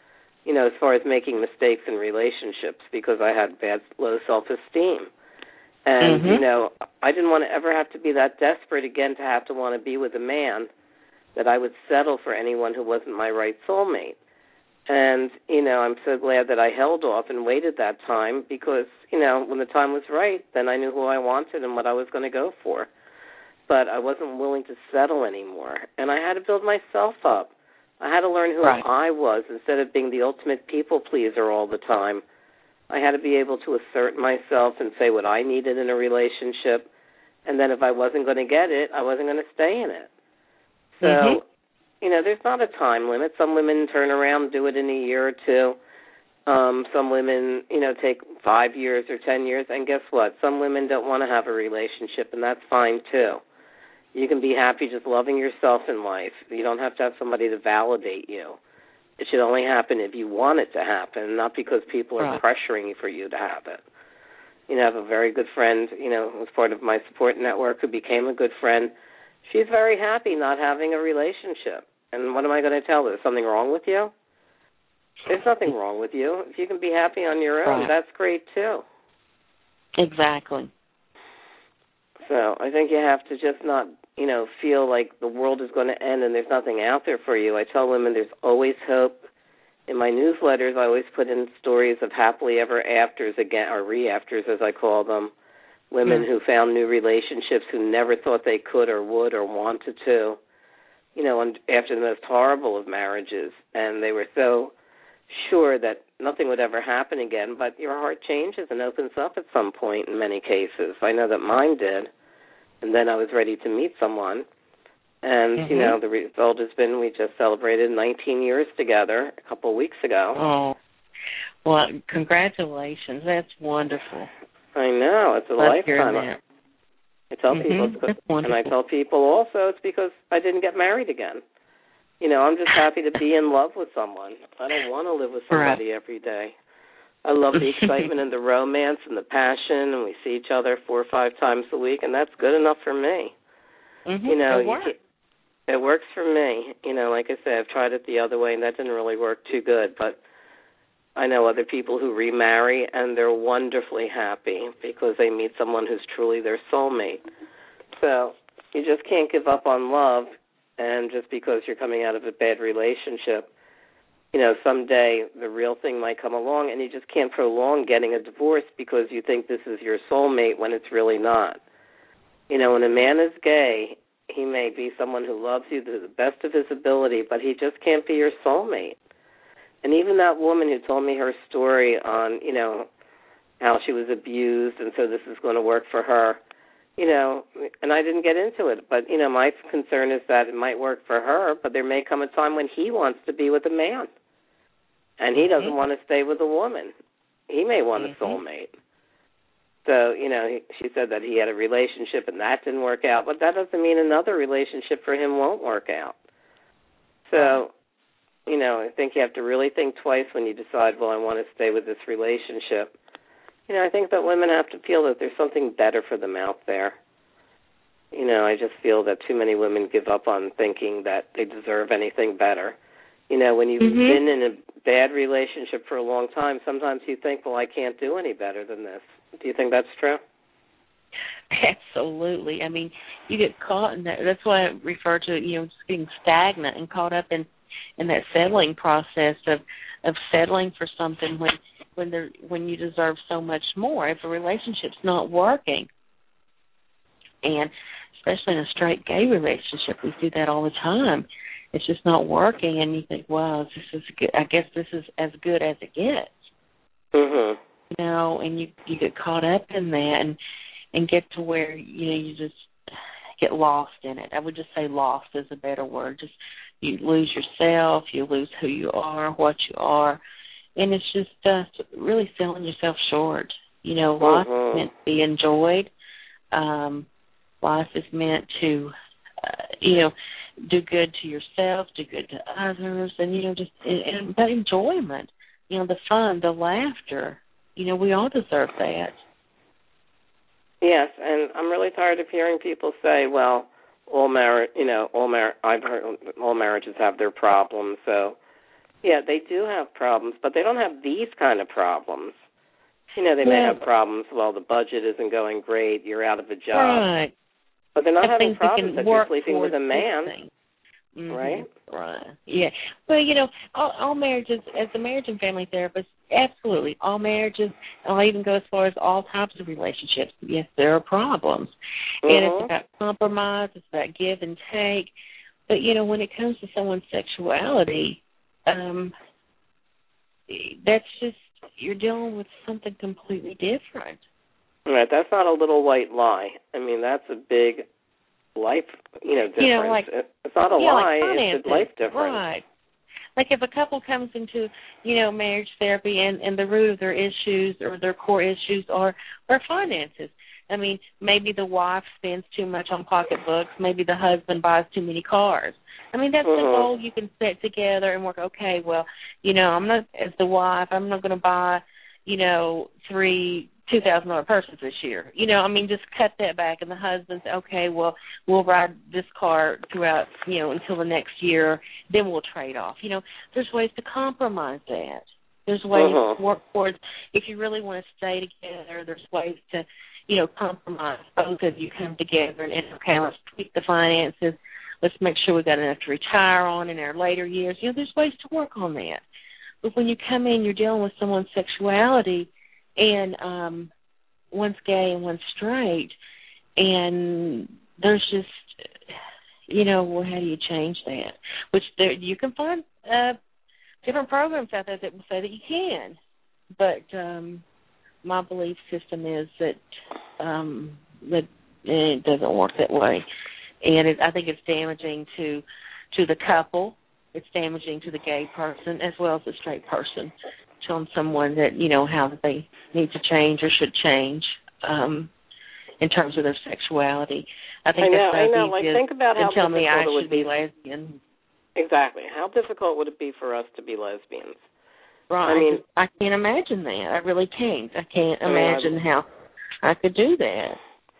as far as making mistakes in relationships because I had low self-esteem. And, I didn't want to ever have to be that desperate again to have to want to be with a man that I would settle for anyone who wasn't my right soulmate. And, I'm so glad that I held off and waited that time because, when the time was right, then I knew who I wanted and what I was going to go for. But I wasn't willing to settle anymore. And I had to build myself up. I had to learn who I was instead of being the ultimate people pleaser all the time. I had to be able to assert myself and say what I needed in a relationship. And then if I wasn't going to get it, I wasn't going to stay in it. So, there's not a time limit. Some women turn around and do it in a year or two. Some women, take 5 years or 10 years. And guess what? Some women don't want to have a relationship, and that's fine too. You can be happy just loving yourself in life. You don't have to have somebody to validate you. It should only happen if you want it to happen, not because people are pressuring you for you to have it. I have a very good friend, who was part of my support network who became a good friend. She's very happy not having a relationship. And what am I going to tell her? Is something wrong with you? There's nothing wrong with you. If you can be happy on your own, that's great too. Exactly. So I think you have to just not, feel like the world is going to end and there's nothing out there for you. I tell women there's always hope. In my newsletters, I always put in stories of happily ever afters again, or re-afters as I call them, women who found new relationships who never thought they could or would or wanted to, after the most horrible of marriages, and they were so sure that nothing would ever happen again, but your heart changes and opens up at some point in many cases. I know that mine did, and then I was ready to meet someone, and, the result has been we just celebrated 19 years together a couple of weeks ago. Oh, well, congratulations. That's wonderful. I know. It's a lifetime. I tell people, and I tell people also it's because I didn't get married again. I'm just happy to be in love with someone. I don't want to live with somebody every day. I love the excitement and the romance and the passion, and we see each other 4 or 5 times a week, and that's good enough for me. It works for me. Like I said, I've tried it the other way, and that didn't really work too good, but I know other people who remarry, and they're wonderfully happy because they meet someone who's truly their soulmate. So you just can't give up on love, and just because you're coming out of a bad relationship, someday the real thing might come along, and you just can't prolong getting a divorce because you think this is your soulmate when it's really not. When a man is gay, he may be someone who loves you to the best of his ability, but he just can't be your soulmate. And even that woman who told me her story on, how she was abused, and so this is going to work for her, and I didn't get into it. But, my concern is that it might work for her, but there may come a time when he wants to be with a man, and he doesn't want to stay with a woman. He may want a soulmate. So, she said that he had a relationship and that didn't work out, but that doesn't mean another relationship for him won't work out. So, I think you have to really think twice when you decide, well, I want to stay with this relationship. I think that women have to feel that there's something better for them out there. I just feel that too many women give up on thinking that they deserve anything better. When you've been in a bad relationship for a long time, sometimes you think, well, I can't do any better than this. Do you think that's true? Absolutely. I mean, you get caught in that. That's why I refer to, just being stagnant and caught up in that settling process of settling for something when you deserve so much more. If a relationship's not working, and especially in a straight gay relationship, we see that all the time. It's just not working, and you think, wow, this is good. I guess this is as good as it gets. And you get caught up in that and get to where, you just get lost in it. I would just say lost is a better word. Just you lose yourself, you lose who you are, what you are, and it's just really selling yourself short. Life is meant to be enjoyed. Life is meant to, do good to yourself, do good to others, and, and that enjoyment, the fun, the laughter, we all deserve that. Yes, and I'm really tired of hearing people say, well, I've heard all marriages have their problems. So, yeah, they do have problems, but they don't have these kind of problems. They may have problems, well, the budget isn't going great, you're out of a job. Right. But they're not having problems that you're sleeping with a man. Right? Right. Yeah. Well, all marriages, as a marriage and family therapist, absolutely, all marriages, I'll even go as far as all types of relationships. Yes, there are problems. And it's about compromise, it's about give and take. But, when it comes to someone's sexuality, that's just, you're dealing with something completely different. Right, that's not a little white lie. I mean, that's a big life, difference. It's not a lie, like it's a life difference. Right. Like if a couple comes into, marriage therapy and the root of their issues or their core issues are finances. I mean, maybe the wife spends too much on pocketbooks. Maybe the husband buys too many cars. I mean, that's the goal you can set together and work, okay, well, I'm not, as the wife, I'm not going to buy, 3 $2,000 purses this year. Just cut that back. And the husband's, okay, well, we'll ride this car throughout, until the next year. Then we'll trade off. There's ways to compromise that. There's ways to work towards, if you really want to stay together, there's ways to, compromise. Both of you come together and, okay, let's tweak the finances. Let's make sure we've got enough to retire on in our later years. There's ways to work on that. But when you come in, you're dealing with someone's sexuality, and one's gay and one's straight, and there's just, well, how do you change that? Which you can find different programs out there that will say that you can, but my belief system is that it doesn't work that way, and I think it's damaging to the couple. It's damaging to the gay person as well as the straight person, telling someone that, how they need to change or should change in terms of their sexuality. I think I know. Like, think about how tell me I difficult it should be lesbian. Exactly. How difficult would it be for us to be lesbians? Right. I mean, I can't imagine that. I really can't. I can't imagine how I could do that.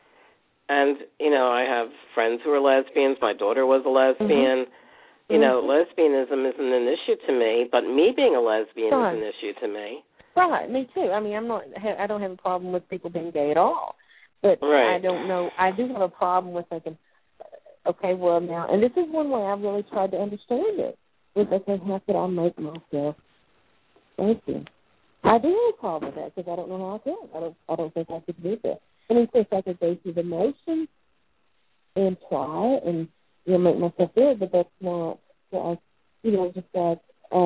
And, I have friends who are lesbians. My daughter was a lesbian. Mm-hmm. Lesbianism isn't an issue to me, but me being a lesbian is an issue to me. Right, me too. I mean, I don't have a problem with people being gay at all. But right. I don't know. I do have a problem with thinking, okay, well, now, and this is one way I really tried to understand it, was, okay, how could I make myself lesbian? I do have a problem with that because I don't know how I can. I don't think I could do that. And of course, I could go through the motions and try and, make myself do it, but that's not, just like,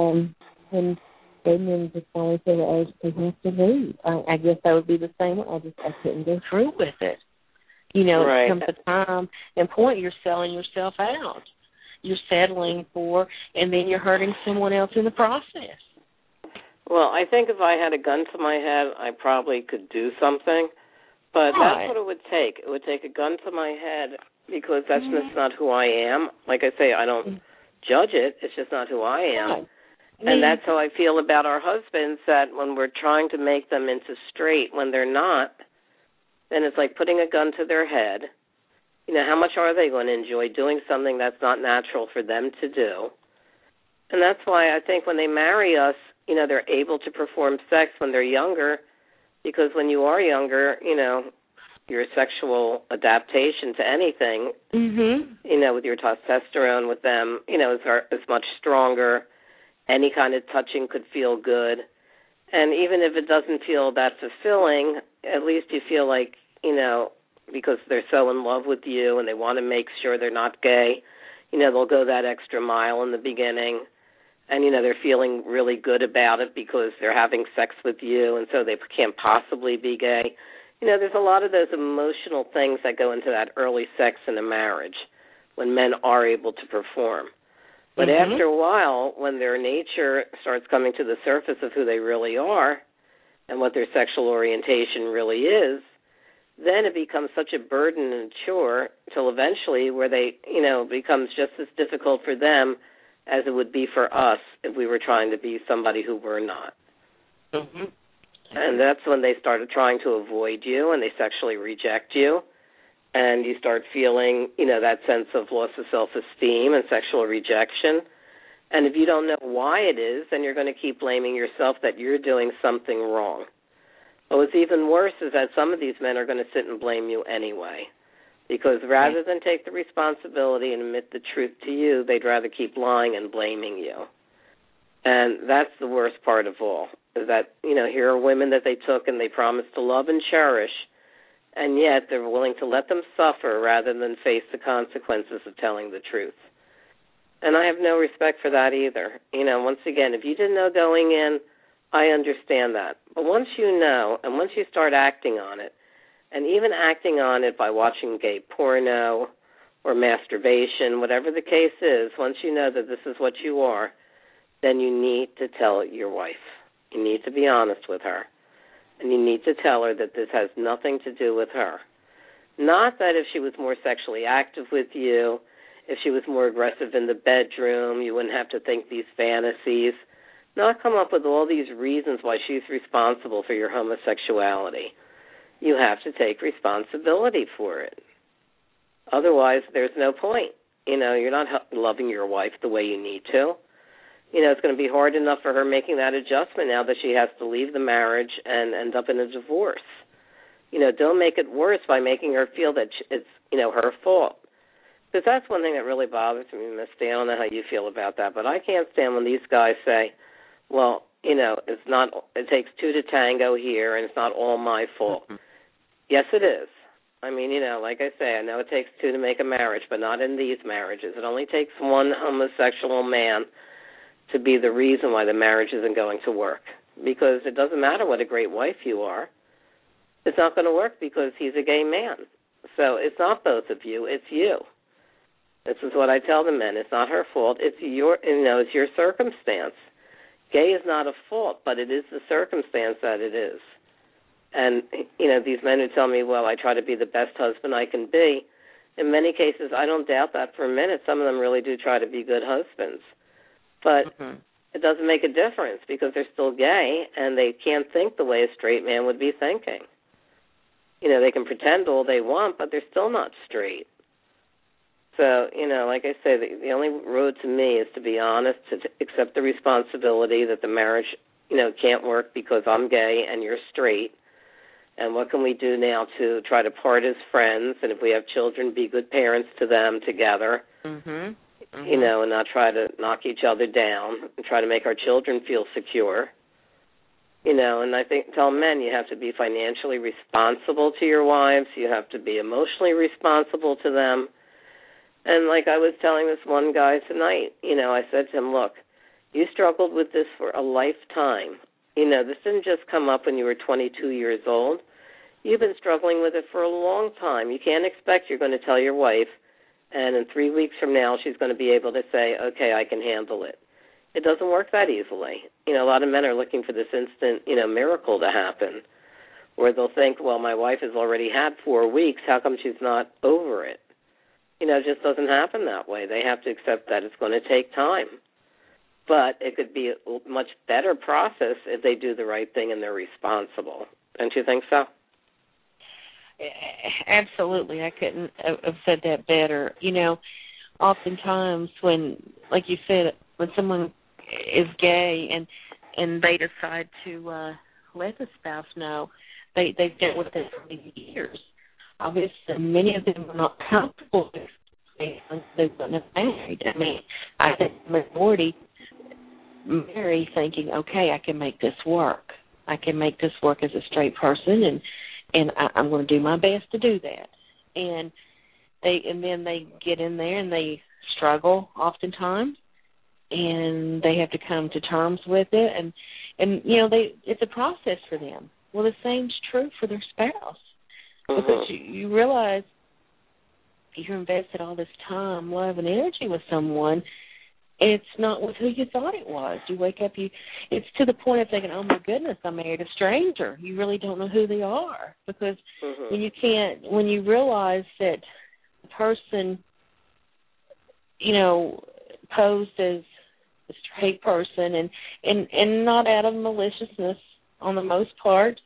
when men just finally say, well, they have to leave. I guess that would be the same way. I couldn't go through with it. Right. It comes a time and point you're selling yourself out. You're settling for, and then you're hurting someone else in the process. Well, I think if I had a gun to my head, I probably could do something. But that's what it would take. It would take a gun to my head because that's just not who I am. Like I say, I don't judge it. It's just not who I am. Right. And that's how I feel about our husbands, that when we're trying to make them into straight when they're not, then it's like putting a gun to their head. How much are they going to enjoy doing something that's not natural for them to do? And that's why I think when they marry us, they're able to perform sex when they're younger, because when you are younger, your sexual adaptation to anything, with your testosterone with them, is much stronger. Any kind of touching could feel good. And even if it doesn't feel that fulfilling, at least you feel like, because they're so in love with you and they want to make sure they're not gay, they'll go that extra mile in the beginning. And, they're feeling really good about it because they're having sex with you, and so they can't possibly be gay. There's a lot of those emotional things that go into that early sex in a marriage when men are able to perform. But after a while, when their nature starts coming to the surface of who they really are and what their sexual orientation really is, then it becomes such a burden and chore till eventually where they, becomes just as difficult for them as it would be for us if we were trying to be somebody who we're not. And that's when they started trying to avoid you and they sexually reject you. And you start feeling, that sense of loss of self-esteem and sexual rejection. And if you don't know why it is, then you're going to keep blaming yourself that you're doing something wrong. But what's even worse is that some of these men are going to sit and blame you anyway. Because rather than take the responsibility and admit the truth to you, they'd rather keep lying and blaming you. And that's the worst part of all, is that, here are women that they took and they promised to love and cherish, and yet they're willing to let them suffer rather than face the consequences of telling the truth. And I have no respect for that either. Once again, if you didn't know going in, I understand that. But once you know, and once you start acting on it, and even acting on it by watching gay porno or masturbation, whatever the case is, once you know that this is what you are, then you need to tell your wife. You need to be honest with her. And you need to tell her that this has nothing to do with her. Not that if she was more sexually active with you, if she was more aggressive in the bedroom, you wouldn't have to think these fantasies. Not come up with all these reasons why she's responsible for your homosexuality. You have to take responsibility for it. Otherwise, there's no point. You're not loving your wife the way you need to. It's going to be hard enough for her making that adjustment now that she has to leave the marriage and end up in a divorce. Don't make it worse by making her feel that it's, her fault. Because that's one thing that really bothers me, Miss Day. I don't know how you feel about that, but I can't stand when these guys say, well, it takes two to tango here and it's not all my fault. Yes, it is. I mean, like I say, I know it takes two to make a marriage, but not in these marriages. It only takes one homosexual man to be the reason why the marriage isn't going to work. Because it doesn't matter what a great wife you are. It's not going to work because he's a gay man. So it's not both of you, it's you. This is what I tell the men. It's not her fault. It's it's your circumstance. Gay is not a fault, but it is the circumstance that it is. And, these men who tell me, well, I try to be the best husband I can be, in many cases, I don't doubt that for a minute. Some of them really do try to be good husbands. But it doesn't make a difference because they're still gay and they can't think the way a straight man would be thinking. They can pretend all they want, but they're still not straight. So, like I say, the only road to me is to be honest, to accept the responsibility that the marriage, can't work because I'm gay and you're straight. And what can we do now to try to part as friends? And if we have children, be good parents to them together, and not try to knock each other down and try to make our children feel secure. And I tell men you have to be financially responsible to your wives. You have to be emotionally responsible to them. And like I was telling this one guy tonight, I said to him, look, you struggled with this for a lifetime. This didn't just come up when you were 22 years old. You've been struggling with it for a long time. You can't expect you're going to tell your wife, and in 3 weeks from now she's going to be able to say, okay, I can handle it. It doesn't work that easily. A lot of men are looking for this instant, miracle to happen, where they'll think, well, my wife has already had 4 weeks. How come she's not over it? It just doesn't happen that way. They have to accept that it's going to take time. But it could be a much better process if they do the right thing and they're responsible. Don't you think so? Absolutely. I couldn't have said that better. Oftentimes when, like you said, when someone is gay and they decide to let the spouse know, they've dealt with it for years. Obviously, many of them are not comfortable with it. They wouldn't have married. I mean, I think the majority marry thinking, okay, I can make this work. I can make this work as a straight person, and I'm going to do my best to do that. And then they get in there and they struggle oftentimes, and they have to come to terms with it, and it's a process for them. Well, the same's true for their spouse. Because you realize you invested all this time, love, and energy with someone, and it's not with who you thought it was. You wake up, it's to the point of thinking, oh, my goodness, I married a stranger. You really don't know who they are. Because when you realize that the person, posed as a straight person and not out of maliciousness on the most part,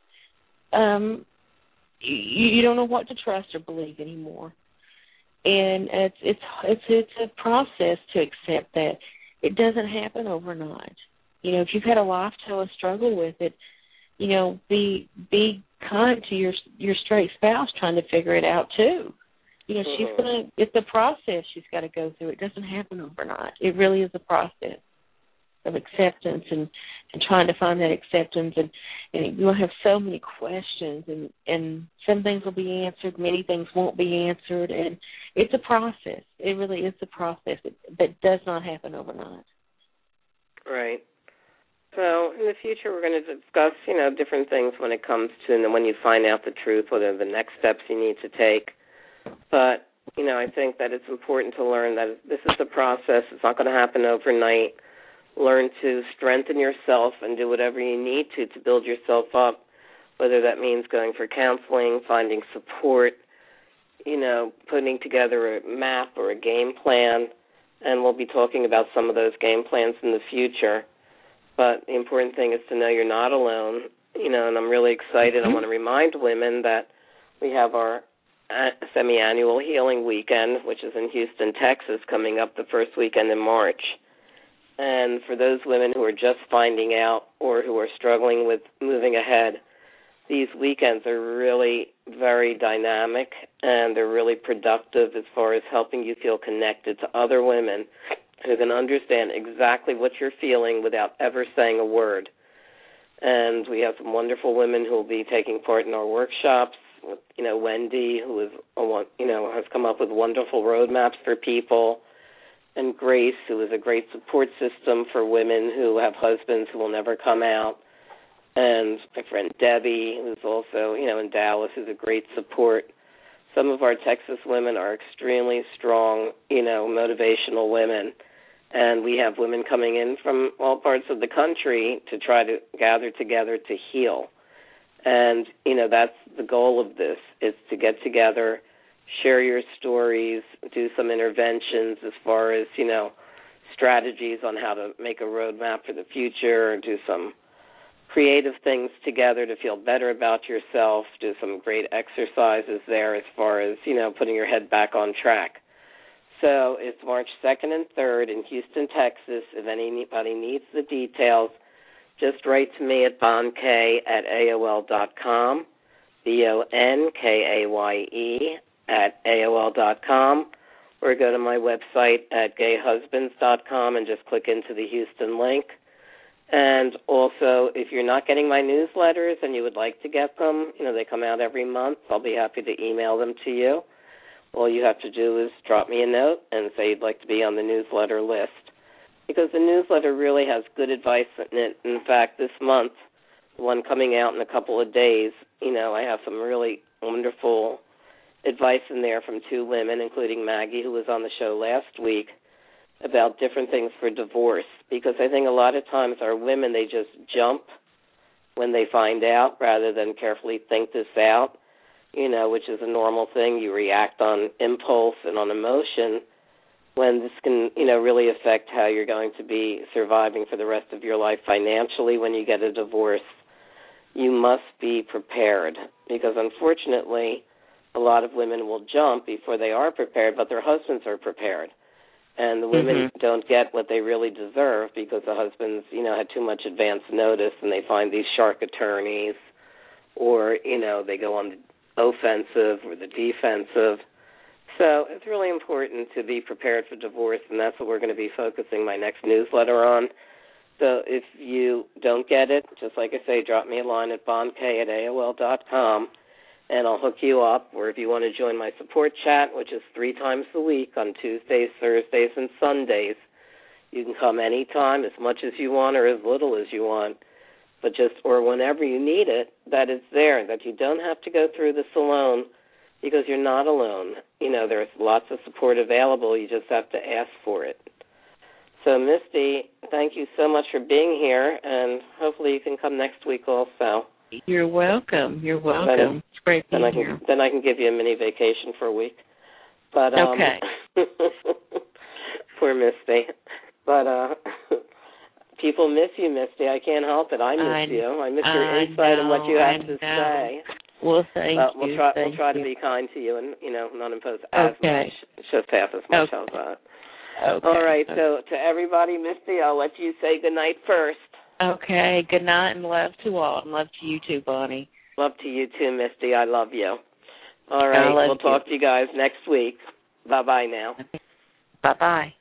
you don't know what to trust or believe anymore, and it's a process to accept that. It doesn't happen overnight. If you've had a lifetime of struggle with it, be kind to your straight spouse trying to figure it out too. It's a process she's got to go through. It doesn't happen overnight. It really is a process of acceptance and trying to find that acceptance, and you'll have so many questions, and some things will be answered, many things won't be answered, and it's a process. It really is a process that does not happen overnight. Right. So in the future we're going to discuss, different things when it comes to when you find out the truth, what are the next steps you need to take. But, I think that it's important to learn that this is a process. It's not going to happen overnight. Learn to strengthen yourself and do whatever you need to build yourself up, whether that means going for counseling, finding support, putting together a map or a game plan, and we'll be talking about some of those game plans in the future. But the important thing is to know you're not alone, and I'm really excited. I want to remind women that we have our semi-annual healing weekend, which is in Houston, Texas, coming up the first weekend in March. And for those women who are just finding out or who are struggling with moving ahead, these weekends are really very dynamic, and they're really productive as far as helping you feel connected to other women who can understand exactly what you're feeling without ever saying a word. And we have some wonderful women who will be taking part in our workshops, with, Wendy, who is has come up with wonderful roadmaps for people, and Grace, who is a great support system for women who have husbands who will never come out, and my friend Debbie, who's also, in Dallas, who's a great support. Some of our Texas women are extremely strong, motivational women, and we have women coming in from all parts of the country to try to gather together to heal. And, that's the goal of this, is to get together, share your stories, do some interventions as far as, strategies on how to make a roadmap for the future, do some creative things together to feel better about yourself, do some great exercises there as far as, putting your head back on track. So it's March 2nd and 3rd in Houston, Texas. If anybody needs the details, just write to me at bonkaye@aol.com, bonkaye@aol.com, or go to my website at gayhusbands.com and just click into the Houston link. And also, if you're not getting my newsletters and you would like to get them, they come out every month, I'll be happy to email them to you. All you have to do is drop me a note and say you'd like to be on the newsletter list, because the newsletter really has good advice in it. In fact, this month, the one coming out in a couple of days, I have some really wonderful advice in there from two women, including Maggie, who was on the show last week, about different things for divorce, because I think a lot of times our women, they just jump when they find out rather than carefully think this out, which is a normal thing. You react on impulse and on emotion, when this can, really affect how you're going to be surviving for the rest of your life financially when you get a divorce. You must be prepared, because unfortunately a lot of women will jump before they are prepared, but their husbands are prepared. And the women don't get what they really deserve because the husbands, had too much advance notice, and they find these shark attorneys, or, they go on the offensive or the defensive. So it's really important to be prepared for divorce, and that's what we're going to be focusing my next newsletter on. So if you don't get it, just like I say, drop me a line at bonkaye@aol.com, and I'll hook you up. Or if you want to join my support chat, which is 3 times a week on Tuesdays, Thursdays, and Sundays, you can come anytime, as much as you want or as little as you want, but or whenever you need it, that it's there, that you don't have to go through this alone, because you're not alone. There's lots of support available. You just have to ask for it. So, Misty, thank you so much for being here, and hopefully you can come next week also. You're welcome. You're welcome. It's great being here. Then I can give you a mini vacation for a week. But okay. Poor Misty. But people miss you, Misty. I can't help it. I miss you. I miss your insight and what you have to say. Well, thank you. We'll try to be kind to you and, not impose as much. Just half as much. How's that? Okay. All right. So to everybody, Misty, I'll let you say good night first. Okay. Good night and love to all. And love to you too, Bonnie. Love to you too, Misty. I love you. All right. We'll talk to you guys next week. Bye-bye now. Bye-bye.